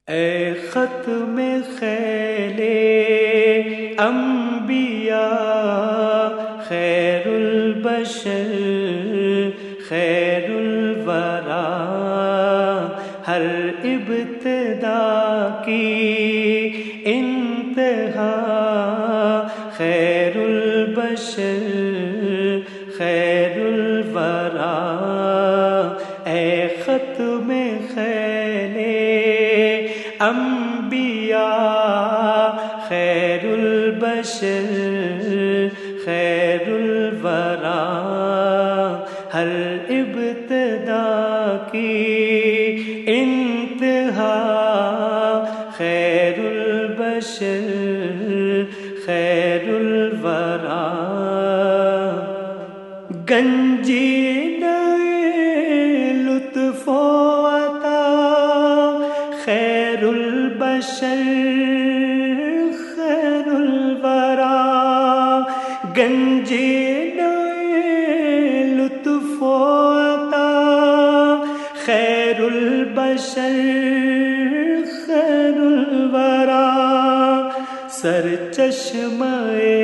اے ختم خیل انبیاء، خیر البشر خیر الورا، ہر ابتدا کی انتہا خیر البشر خیر الورا، اے ختم خیل انبیاء، خیر البشر خیر الورا، ہر ابتدا کی انتہا خیر البشر خیر الورا، گنجینہ لطف و عطا خیر البشر خیر الورا، گنجینہ لطف و عطا خیر البشر خیر الورا، سر چشمہ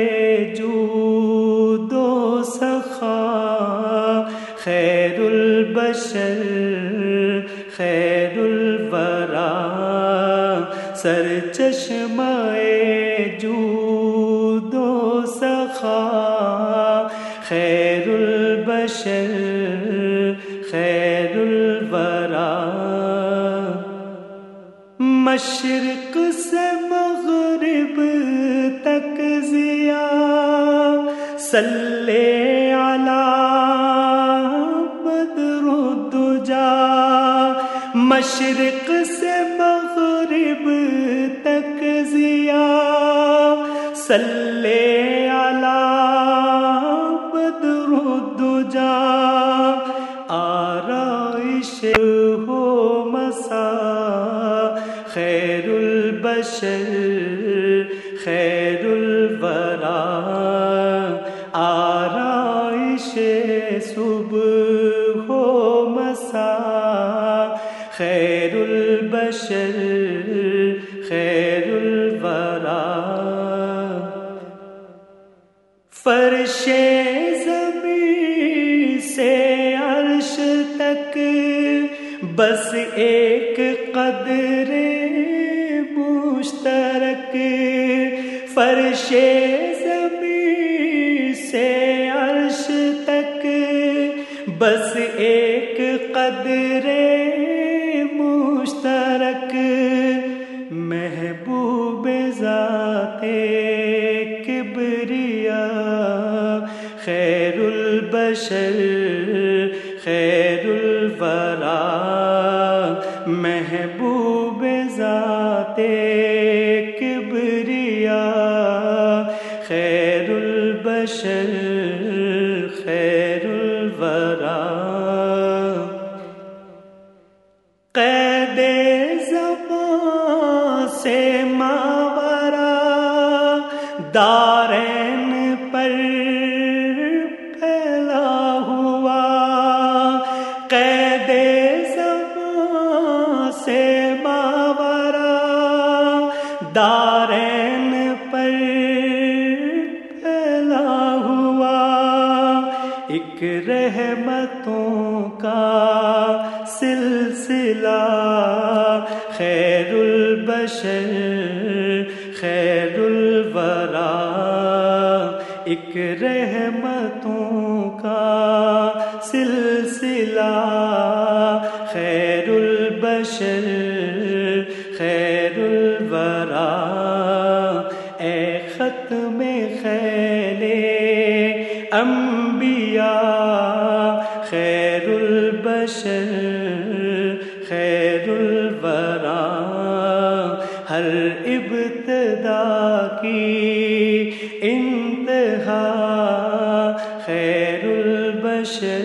جود و سخا خیر البشر خیر الورا، سر چشمہ جود و سخا خیر البشر خیر الورا، مشرق سے مغرب تک ضیاء صلی علی بدر الدجا، مشرق سے مغرب تک ضیاء صلی علی بدر الدجا، آرائش ہو مساء خیر البشر خیر الورا، آرائش صبح ہو مساء خیر البشر خیر الورا، فرش زمین سے عرش تک بس ایک قدر مشترک، فرش زمین سے عرش تک بس ایک قدر مشترک، محبوب ذات کبریاء خیر البشر خیر الورا، محبوب ذات کبریاء خیر البشر خیر الورا، قید زمان سے ماورا دارین پر پھیلا ہوا، قید زمان سے ماورا دارین پر پھیلا ہوا، ایک رحمتوں کا سلسلہ خیر البشر خیر الورا، ایک رحمتوں کا سلسلہ خیر البشر خیر الورا، اے ختم خیل انبیاء خیر البشر خیر الورا، ہر ابتدا کی انتہا خیر البشر